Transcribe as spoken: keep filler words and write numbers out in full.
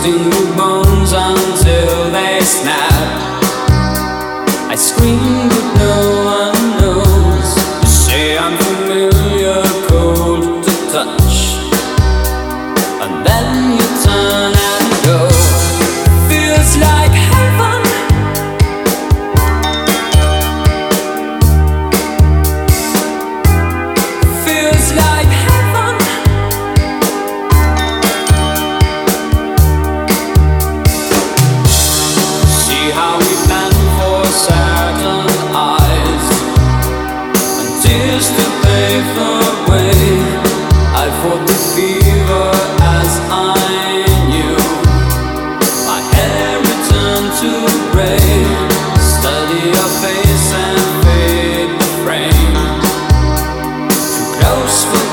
twisting the bones until they snap. I scream but no one knows. You say I'm familiar, cold to touch, and then you turn and go. Feels like heaven. Feels like heaven. See how we plan for certain eyes and tears to pave the way. I fought the fever as I knew. My hair returned to gray. Study your face and fade the frame. Too close for